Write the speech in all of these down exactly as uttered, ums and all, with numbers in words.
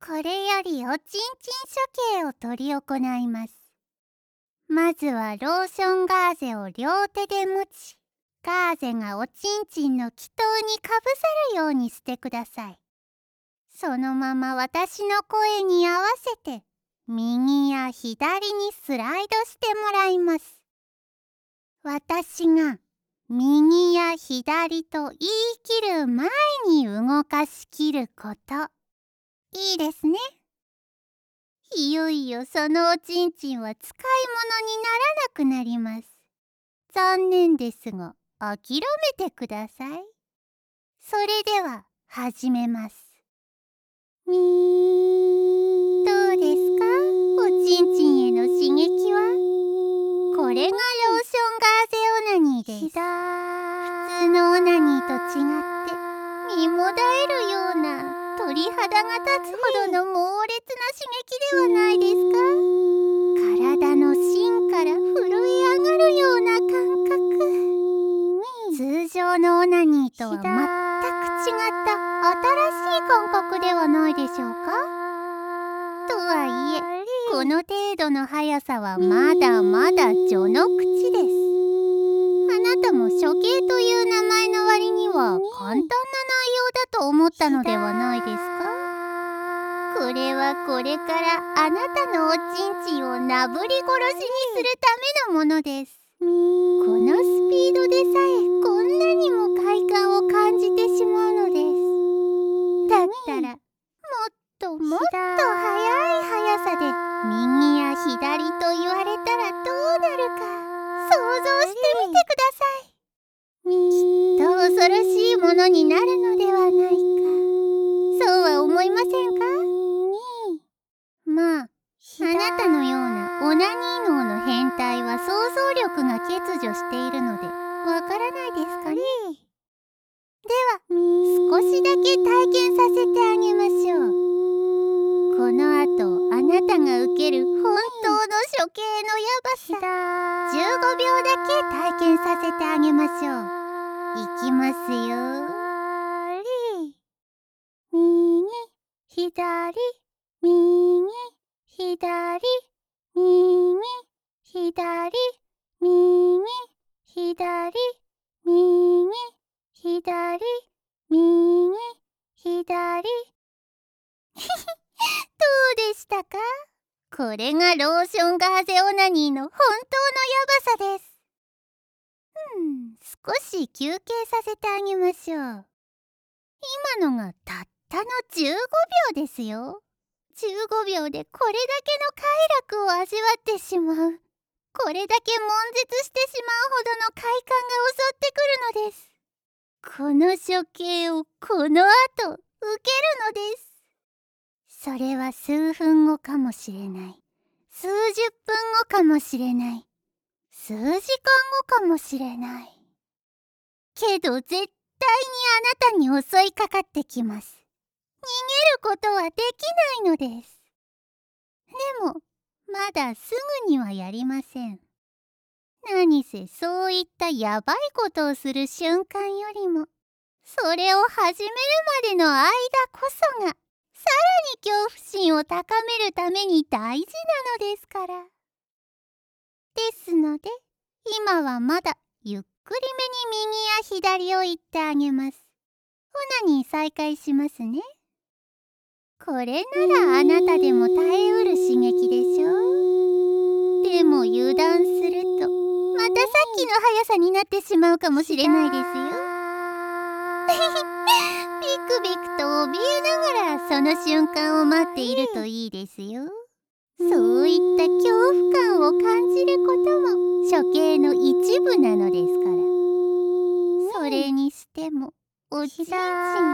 これよりおちんちん処刑を執り行います。まずはローションガーゼを両手で持ち、ガーゼがおちんちんの気筒にかぶさるようにしてください。そのまま私の声に合わせて右や左にスライドしてもらいます。私が右や左と言い切る前に動かしきること。いいですね。いよいよそのおちんちんは使い物にならなくなります。残念ですが諦めてください。それでは始めます。みーどうですか、おちんちんへの刺激は。これがローションガーゼオナニーです。普通のオナニーと違って身もだえるような鳥肌が立つほどの猛烈な刺激ではないですか。体の芯から震え上がるような感覚。通常のオナニーとは全く違った新しい感覚ではないでしょうか。とはいえこの程度の速さはまだまだ序の口です。あなたも処刑という名前の割には簡単な内容だと思ったのではないですか。これはこれからあなたのおちんちんをなぶり殺しにするためのものです。このスピードでさえこんなにも快感を感じてしまうのです。だったらもっともっと速い速さで右や左と言われたらどうなるか想像してみてください。きっと恐ろしいものになるのではないか。そうは思いませんか。まああなたのようなオナニー脳の変態は想像力が欠如しているのでわからないですかね。では少しだけ体験させてあげましょう。この後あなたが受ける本当の処刑のやばさじゅうごびょうだけ体験させてあげましょう。いきますよ。右左右左右左右左右左右左どうでしたか。これがローションガーゼオナニーの本当のやばさです。うん、少し休憩させてあげましょう。今のがたったのじゅうごびょうですよ。じゅうごびょうでこれだけの快楽を味わってしまう。これだけ悶絶してしまうほどの快感が襲ってくるのです。この処刑をこの後受けるのです。それは数分後かもしれない。数十分後かもしれない。数時間後かもしれない。けど絶対にあなたに襲いかかってきます。逃げることはできないのです。でもまだすぐにはやりません。何せそういったやばいことをする瞬間よりもそれを始めるまでの間こそがさらに恐怖心を高めるために大事なのですから。ですので今はまだゆっくりめに右や左を言ってあげます。オナニー再開しますね。これならあなたでも耐えうる刺激でしょ。でも油断するとまたさっきの速さになってしまうかもしれないですよ。ビクビクと怯えながらその瞬間を待っているといいですよ。そういった恐怖感を感じることも処刑の一部なのですから。それにしてもおちんちんすごい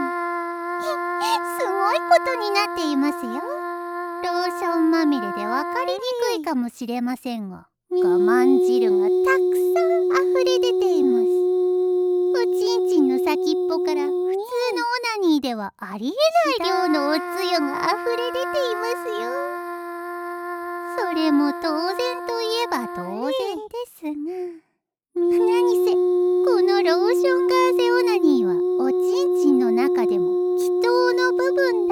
ことになっていますよ。ローションまみれで分かりにくいかもしれませんが我慢汁がたくさん溢れ出ています。おちんちんの先っぽから普通のオナニーではありえない量のおつゆが溢れ出ていますよ。それも当然といえば当然ですが、何せこのローションガーゼオナニーはおちんちんの中でも気筒の部分だけを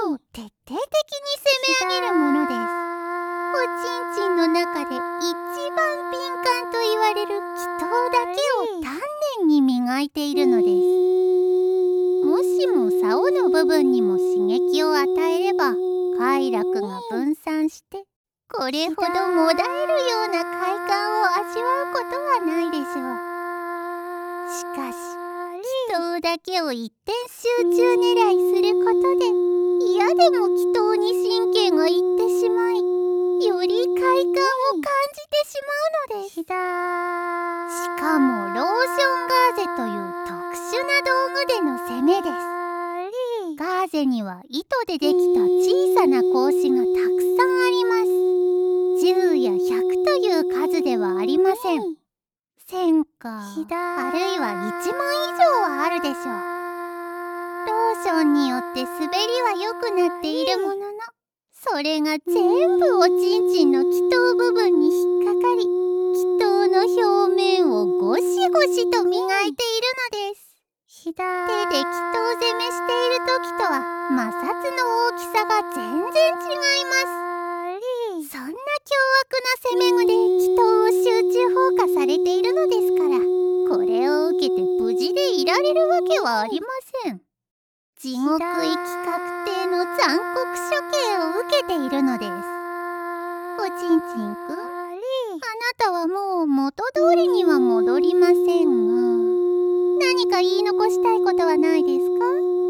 を徹底的に攻め上げるものです。おちんちんの中で一番敏感と言われる気筒だけを丹念に磨いているのです。もしも竿の部分にも刺激を与えれば快楽が分散してこれほどもだえるような快感を味わうことはないでしょう。しかし気筒だけを一点集中狙いすることで嫌でも気筒に神経がいってしまいより快感を感じてしまうのです。しかもローションガーゼという特殊な道具での攻めです。ガーゼには糸でできた小さな格子がたくさんあります。じゅうやひゃくという数ではありません。せんかあるいはいちまん以上はあるでしょう。ローションによって滑りは良くなっているもののそれが全部おちんちんの気筒部分に引っかかり気筒の表面をゴシゴシと磨いているのです。手で気筒攻めしている時とは摩擦の大きさが全然違います。そんな凶悪な攻め具で気筒を集中放火されているのですからこれを受けて無事でいられるわけはありません。地獄行き確定の残酷処刑を受けているのです。おちんちんくん、あなたはもう元通りには戻りませんが何か言い残したいことはないですか？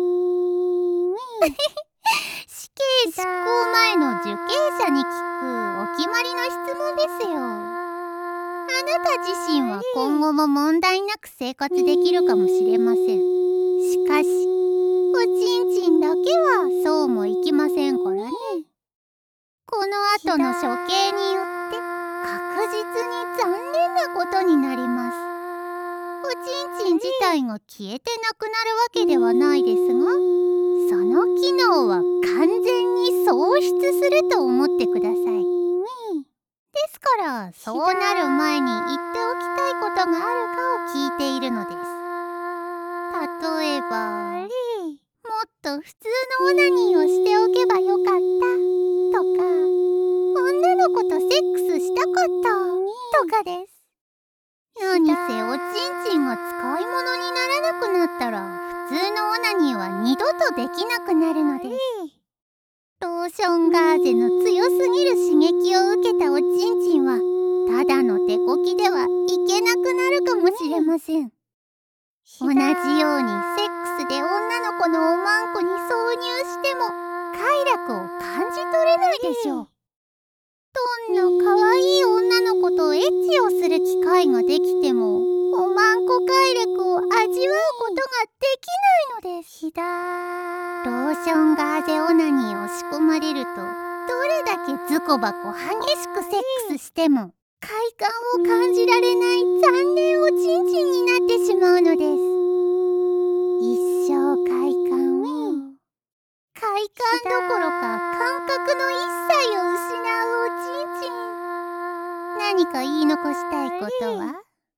死刑執行前の受刑者に聞くお決まりの質問ですよ。あなた自身は今後も問題なく生活できるかもしれません。しかしおちんちんだけはそうもいきませんからね。この後の処刑によって確実に残念なことになります。おちんちん自体が消えてなくなるわけではないですがその機能は完全に喪失すると思ってください。ですからそうなる前に言っておきたいことがあるかを聞いているのです。例えばもっと普通のオナニーをしておけばよかったとか女の子とセックスしたかったとかです。何せおちんちんが使い物にならなくなったら普通のオナニーは二度とできなくなるのです。ローションガーゼの強すぎる刺激を受けたおちんちんはただの手こきではいけなくなるかもしれません。同じようにセックスで女の子のおまんこに挿入しても快楽を感じ取れないでしょう。どんな可愛い女の子とエッチをする機会ができてもおまんこ快楽を味わうことができないのです。ローションガーゼオナニーを仕込まれるとどれだけズコバコ激しくセックスしても快感を感じられない残念おちんちんになってしまうのです。一生快感を快感どころか感覚の一切を失うおちんちん。何か言い残したいことは？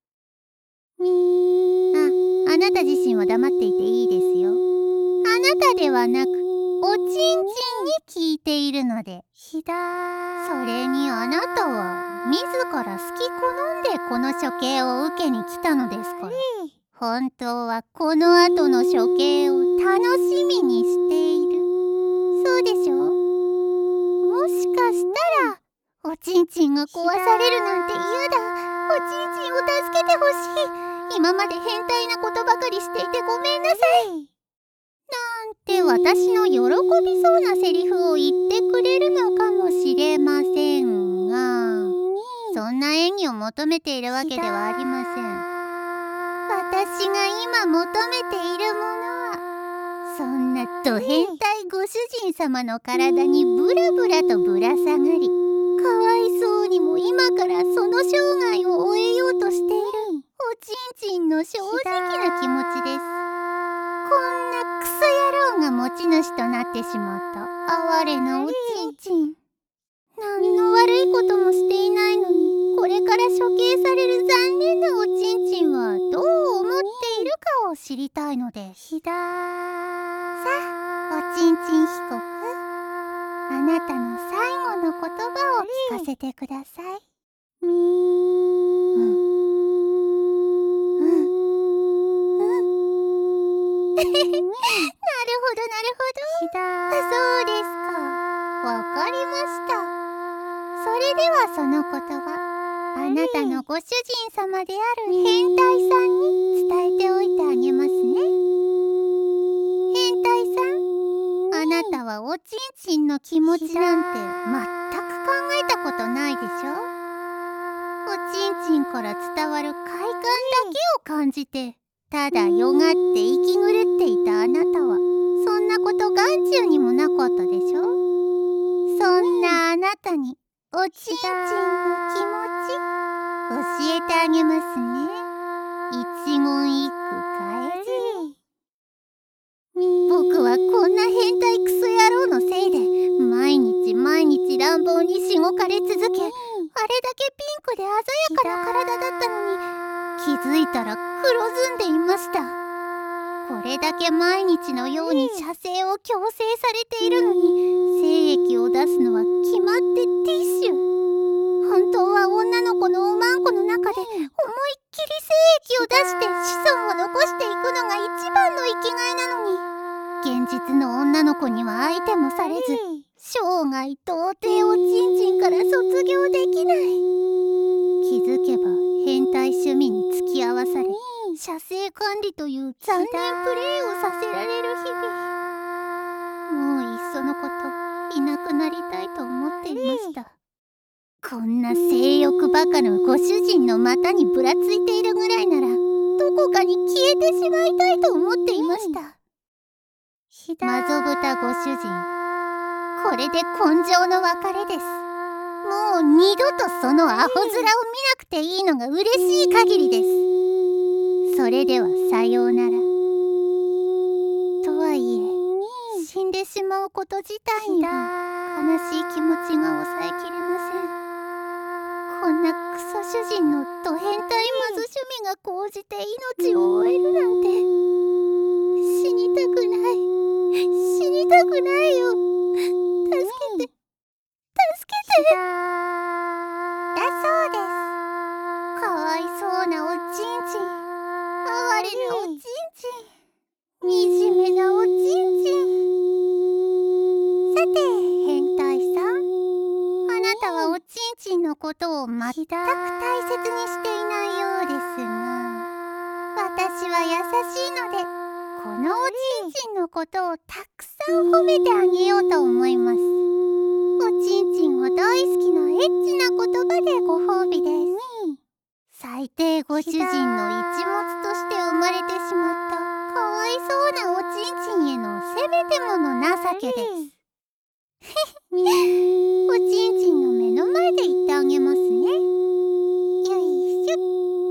あ、あなた自身は黙っていていいですよ。あなたではなくおちんちんに聞いているので。それにあなたは自ら好き好んでこの処刑を受けに来たのですから本当はこの後の処刑を楽しみにしている。そうでしょ？もしかしたらおちんちんが壊されるなんて嫌だ。おちんちんを助けてほしい。今まで変態なことばかりしていてごめんなさい。なんて私の喜びそうなセリフを言ってくれるのかもしれませんがそんな演技を求めているわけではありません。私が今求めているものはそんなド変態ご主人様の体にブラブラとぶら下がりかわいそうにも今からその生涯を終えようとしているおちんちんの正直な気持ちです。こんなクソ野郎が持ち主となってしまった哀れなおちんちん。何の悪いこともしていないのにこれから処刑される残念なおちんちんはどう思っているかを知りたいのです。さあおちんちん被告させてください。 みーうんうんうんなるほどなるほど。 ひだそうですか。わかりました。それではその言葉、あなたのご主人様である変態さんに伝えておいてあげますね。変態さん、あなたはおちんちんの気持ちなんて全く考えたことないでしょ。おちんちんから伝わる快感だけを感じて、ただよがって息狂っていたあなたは、そんなこと眼中にもなかったでしょ。そんなあなたにおちんちんの気持ち教えてあげますね。一言一句変えずに。僕はこんな変態クソ野郎のせいで毎日毎日乱暴にしごかれ続け、あれだけピンクで鮮やかな体だったのに気づいたら黒ずんでいました。これだけ毎日のように射精を強制されているのに精液を出すのは決まってティッシュ。本当は女の子のおまんこの中で思いっきり精液を出して子孫を残していくのが一番の生きがいなのに、現実の女の子には相手もされず、生涯到底おちんちんから卒業できない。気づけば変態趣味に付き合わされ、射精管理という残念プレイをさせられる日々。もういっそのこといなくなりたいと思っていました。こんな性欲バカのご主人の股にぶらついているぐらいなら、どこかに消えてしまいたいと思っていました。マゾブタご主人、これで今生の別れです。もう二度とそのアホ面を見なくていいのが嬉しい限りです。それではさようなら。とはいえ、死んでしまうこと自体には悲しい気持ちが抑えきれません。こんなクソ主人のド変態マズ趣味が高じて命を終えるなんて、死にたくない。死にたくないよ。助けて。助けて。だそうです。かわいそうなおちんちん。哀れなおちんちん。惨めなおちんちん。さて、変態さん。あなたはおちんちんのことを全く大切にしていないようですが、私は優しいので、このおちんちんのことをたくさん褒めてあげようと思います。おちんちんが大好きなエッチな言葉でご褒美です。最低ご主人の一物として生まれてしまったかわいそうなおちんちんへのせめてもの情けです。おちんちんの目の前で言ってあげますね。よいしょっ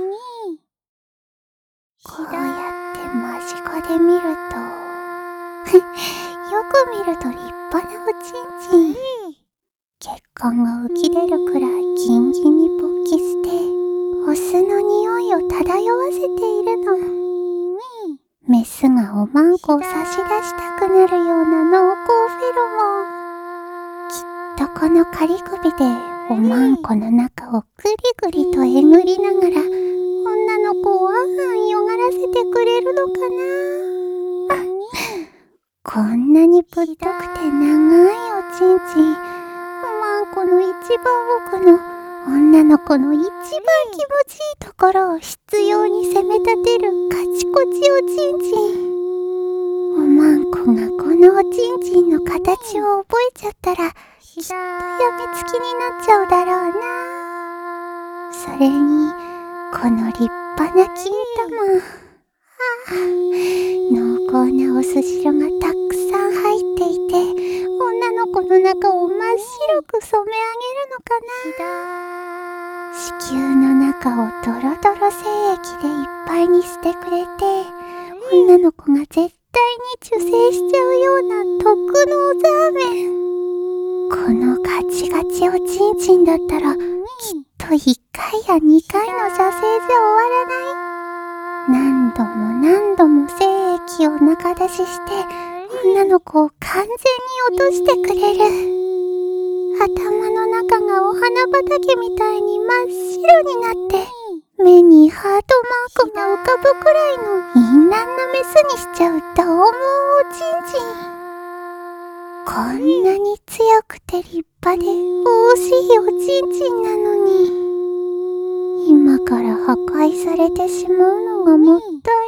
と。こうやって間近で見るとよく見ると立派なおちんちん。血管が浮き出るくらいギンギンに勃起してオスの匂いを漂わせているの。メスがおまんこを差し出したくなるような濃厚フェロモン。きっとこの仮首でおまんこの中をぐりぐりとえぐりながら女の子をあんあんよがらせてくれるのかな。こんなにぶっとくて長いおちんちん、おまんこの一番奥の女の子の一番気持ちいいところを執拗に攻め立てるカチコチおちんちん。おまんこがこのおちんちんの形を覚えちゃったらきっとやみつきになっちゃうだろうな。それにこの立派な金玉、ああ、濃厚なおすしろがたくさん入っていて女の子の中を真っ白く染め上げるのかな。子宮の中をドロドロ精液でいっぱいにしてくれて女の子が絶対に受精しちゃうような特能ザーメン。このガチガチおちんちんだったらきっといっかいやにかいの射精じゃ終わらない。何度も何度も精液を中出しして女の子を完全に落としてくれる。 頭の中がお花畑みたいに真っ白になって目にハートマークが浮かぶくらいの淫乱なメスにしちゃうどうもおちんちん。こんなに強くて立派で惜しいおちんちんなのに、今から破壊されてしまうのがもったい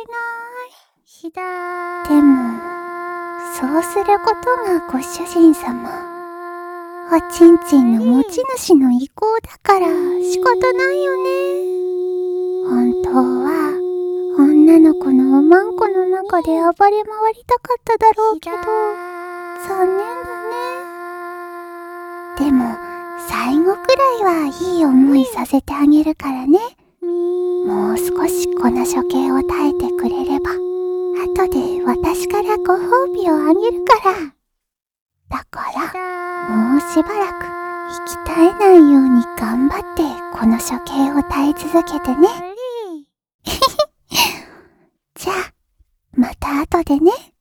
ない。でもそうすることがご主人様、おちんちんの持ち主の意向だから仕方ないよね。本当は女の子のおまんこの中で暴れ回りたかっただろうけど、残念だね。でも最後くらいはいい思いさせてあげるからね。もう少しこの処刑を耐えてくれれば、後で私からご褒美をあげるから。だからもうしばらく息絶えないように頑張ってこの処刑を耐え続けてね。じゃあまた後でね。